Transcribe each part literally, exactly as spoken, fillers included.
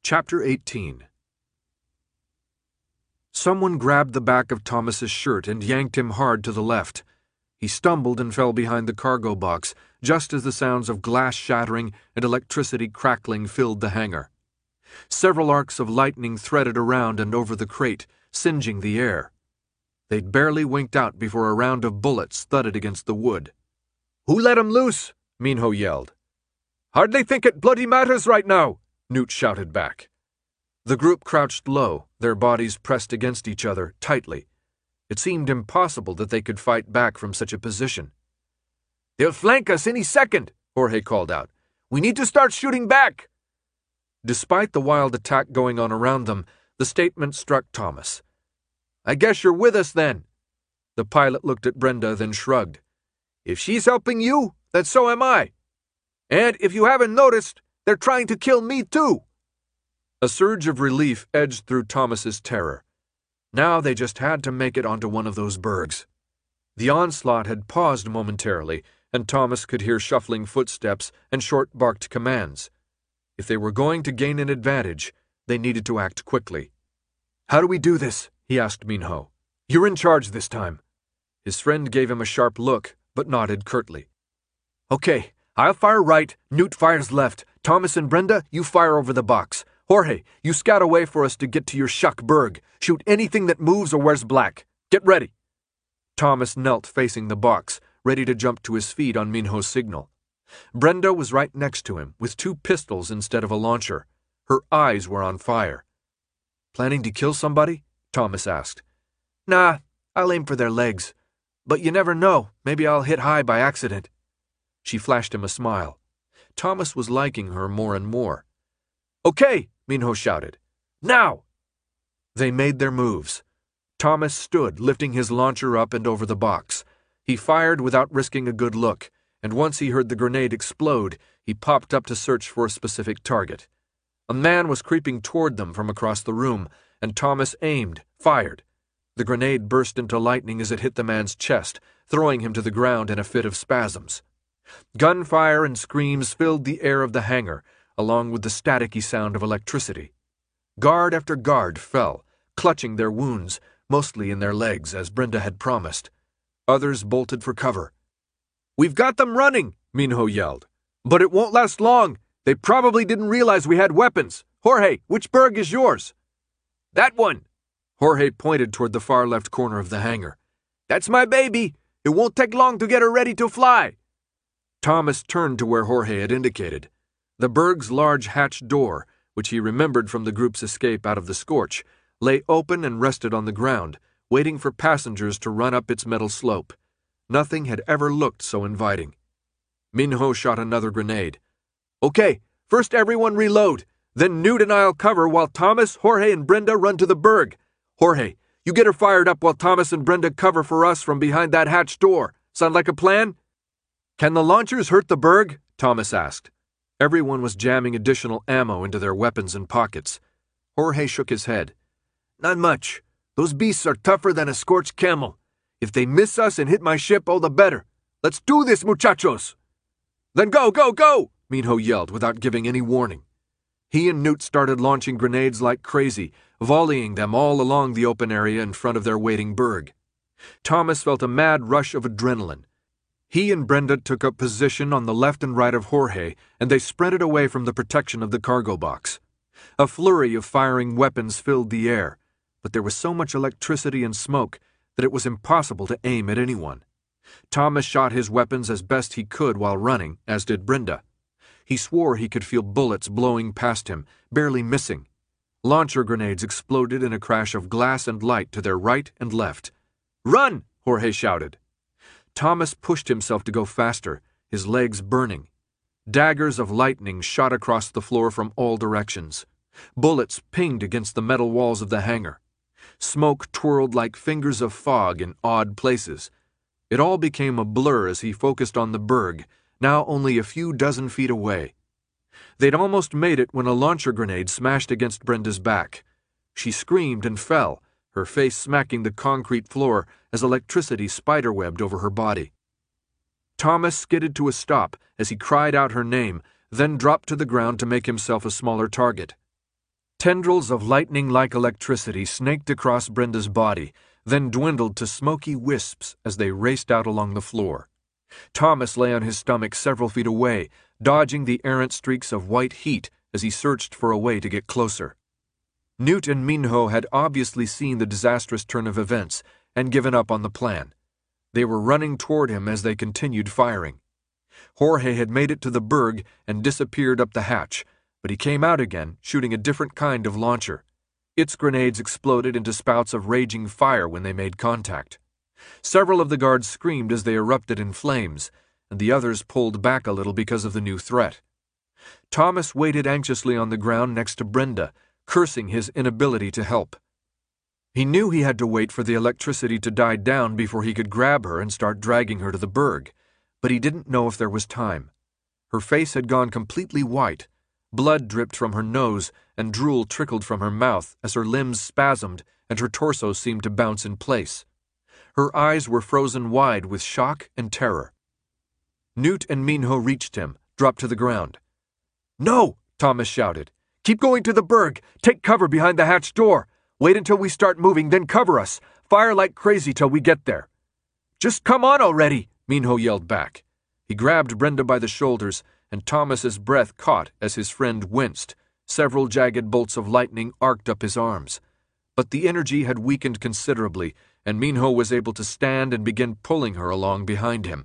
Chapter eighteen. Someone grabbed the back of Thomas's shirt and yanked him hard to the left. He stumbled and fell behind the cargo box, just as the sounds of glass shattering and electricity crackling filled the hangar. Several arcs of lightning threaded around and over the crate, singeing the air. They'd barely winked out before a round of bullets thudded against the wood. "Who let 'em loose?" Minho yelled. "Hardly think it bloody matters right now," Newt shouted back. The group crouched low, their bodies pressed against each other tightly. It seemed impossible that they could fight back from such a position. "They'll flank us any second," Jorge called out. "We need to start shooting back." Despite the wild attack going on around them, the statement struck Thomas. "I guess you're with us then." The pilot looked at Brenda, then shrugged. "If she's helping you, then so am I. And if you haven't noticed, they're trying to kill me too." A surge of relief edged through Thomas's terror. Now they just had to make it onto one of those bergs. The onslaught had paused momentarily, and Thomas could hear shuffling footsteps and short-barked commands. If they were going to gain an advantage, they needed to act quickly. "How do we do this?" he asked Minho. "You're in charge this time." His friend gave him a sharp look, but nodded curtly. "Okay, I'll fire right, Newt fires left. Thomas and Brenda, you fire over the box. Jorge, you scout away for us to get to your shuck berg. Shoot anything that moves or wears black. Get ready." Thomas knelt facing the box, ready to jump to his feet on Minho's signal. Brenda was right next to him, with two pistols instead of a launcher. Her eyes were on fire. "Planning to kill somebody?" Thomas asked. "Nah, I'll aim for their legs. But you never know, maybe I'll hit high by accident." She flashed him a smile. Thomas was liking her more and more. "Okay," Minho shouted. "Now!" They made their moves. Thomas stood, lifting his launcher up and over the box. He fired without risking a good look, and once he heard the grenade explode, he popped up to search for a specific target. A man was creeping toward them from across the room, and Thomas aimed, fired. The grenade burst into lightning as it hit the man's chest, throwing him to the ground in a fit of spasms. Gunfire and screams filled the air of the hangar, along with the staticky sound of electricity. Guard after guard fell, clutching their wounds, mostly in their legs, as Brenda had promised. Others bolted for cover. "We've got them running," Minho yelled. "But it won't last long. They probably didn't realize we had weapons. Jorge, which berg is yours?" "That one." Jorge pointed toward the far left corner of the hangar. "That's my baby. It won't take long to get her ready to fly." Thomas turned to where Jorge had indicated. The berg's large hatch door, which he remembered from the group's escape out of the scorch, lay open and rested on the ground, waiting for passengers to run up its metal slope. Nothing had ever looked so inviting. Minho shot another grenade. "Okay, first everyone reload. Then Newt and I'll cover while Thomas, Jorge, and Brenda run to the berg. Jorge, you get her fired up while Thomas and Brenda cover for us from behind that hatch door. Sound like a plan?" "Can the launchers hurt the berg?" Thomas asked. Everyone was jamming additional ammo into their weapons and pockets. Jorge shook his head. "Not much. Those beasts are tougher than a scorched camel. If they miss us and hit my ship, all the better. Let's do this, muchachos!" "Then go, go, go!" Minho yelled without giving any warning. He and Newt started launching grenades like crazy, volleying them all along the open area in front of their waiting berg. Thomas felt a mad rush of adrenaline. He and Brenda took up position on the left and right of Jorge, and they sprinted away from the protection of the cargo box. A flurry of firing weapons filled the air, but there was so much electricity and smoke that it was impossible to aim at anyone. Thomas shot his weapons as best he could while running, as did Brenda. He swore he could feel bullets blowing past him, barely missing. Launcher grenades exploded in a crash of glass and light to their right and left. "Run!" Jorge shouted. Thomas pushed himself to go faster, his legs burning. Daggers of lightning shot across the floor from all directions. Bullets pinged against the metal walls of the hangar. Smoke twirled like fingers of fog in odd places. It all became a blur as he focused on the berg, now only a few dozen feet away. They'd almost made it when a launcher grenade smashed against Brenda's back. She screamed and fell, her face smacking the concrete floor as electricity spiderwebbed over her body. Thomas skidded to a stop as he cried out her name, then dropped to the ground to make himself a smaller target. Tendrils of lightning-like electricity snaked across Brenda's body, then dwindled to smoky wisps as they raced out along the floor. Thomas lay on his stomach several feet away, dodging the errant streaks of white heat as he searched for a way to get closer. Newt and Minho had obviously seen the disastrous turn of events and given up on the plan. They were running toward him as they continued firing. Jorge had made it to the berg and disappeared up the hatch, but he came out again, shooting a different kind of launcher. Its grenades exploded into spouts of raging fire when they made contact. Several of the guards screamed as they erupted in flames, and the others pulled back a little because of the new threat. Thomas waited anxiously on the ground next to Brenda, cursing his inability to help. He knew he had to wait for the electricity to die down before he could grab her and start dragging her to the berg, but he didn't know if there was time. Her face had gone completely white. Blood dripped from her nose and drool trickled from her mouth as her limbs spasmed and her torso seemed to bounce in place. Her eyes were frozen wide with shock and terror. Newt and Minho reached him, dropped to the ground. "No!" Thomas shouted. "Keep going to the berg. Take cover behind the hatch door. Wait until we start moving, then cover us. Fire like crazy till we get there." "Just come on already!" Minho yelled back. He grabbed Brenda by the shoulders, and Thomas's breath caught as his friend winced. Several jagged bolts of lightning arced up his arms. But the energy had weakened considerably, and Minho was able to stand and begin pulling her along behind him.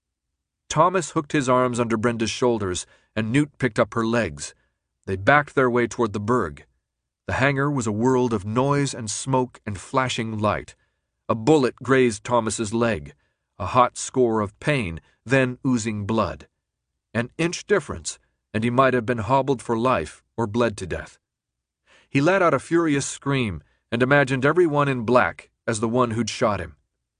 Thomas hooked his arms under Brenda's shoulders, and Newt picked up her legs. They backed their way toward the berg. The hangar was a world of noise and smoke and flashing light. A bullet grazed Thomas's leg, a hot score of pain, then oozing blood. An inch difference, and he might have been hobbled for life or bled to death. He let out a furious scream and imagined everyone in black as the one who'd shot him.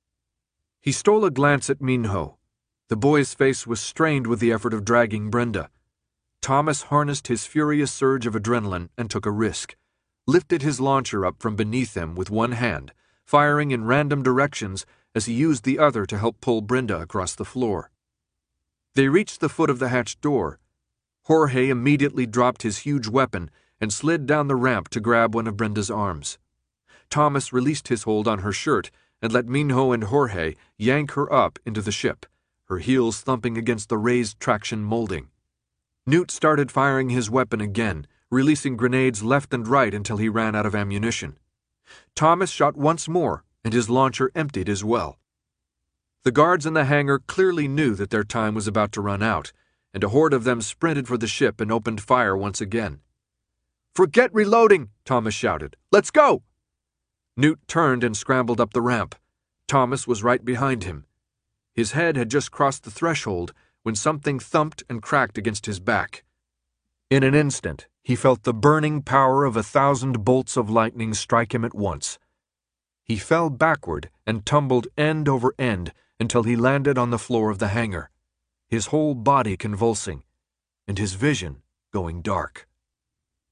He stole a glance at Minho. The boy's face was strained with the effort of dragging Brenda. Thomas harnessed his furious surge of adrenaline and took a risk, lifted his launcher up from beneath him with one hand, firing in random directions as he used the other to help pull Brenda across the floor. They reached the foot of the hatch door. Jorge immediately dropped his huge weapon and slid down the ramp to grab one of Brenda's arms. Thomas released his hold on her shirt and let Minho and Jorge yank her up into the ship, her heels thumping against the raised traction molding. Newt started firing his weapon again, releasing grenades left and right until he ran out of ammunition. Thomas shot once more, and his launcher emptied as well. The guards in the hangar clearly knew that their time was about to run out, and a horde of them sprinted for the ship and opened fire once again. "Forget reloading!" Thomas shouted. "Let's go!" Newt turned and scrambled up the ramp. Thomas was right behind him. His head had just crossed the threshold when something thumped and cracked against his back. In an instant, he felt the burning power of a thousand bolts of lightning strike him at once. He fell backward and tumbled end over end until he landed on the floor of the hangar, his whole body convulsing, and his vision going dark.